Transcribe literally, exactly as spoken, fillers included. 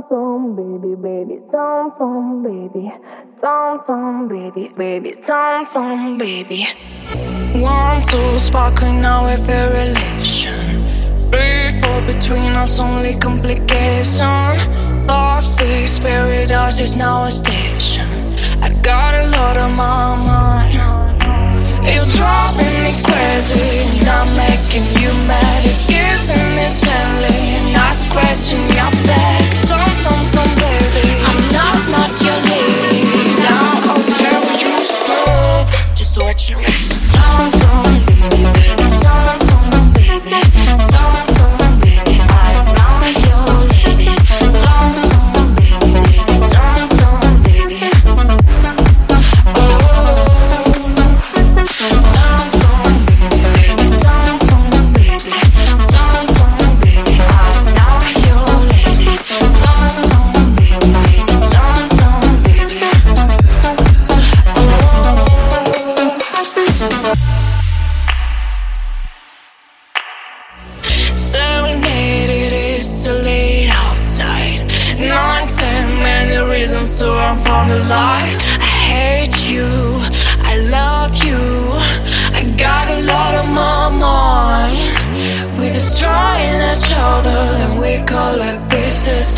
tom, baby, baby, tom, tom, baby, tom, tom, baby, baby, tom, tom, baby. One, two, sparkling now with a relation. Three, four, between us only complication. Five, six, paradise is now a station. I got a lot on my mind. You're driving me crazy, not making you mad. You're kissing me gently, not scratching your back. Tom, tom, tom, baby, I'm not, not your lady. Now I'll tell you stop, just watch me. Tom, tom, baby, baby, tom, tom, baby, tom, tom, baby, I'm not your lady. Tom, tom, baby, baby, tom, tom, baby. Serenade, it is too late outside. Nine, ten, many reasons to run from the light. I hate you, I love you, I got a lot on my mind. We're destroying each other and we collect pieces.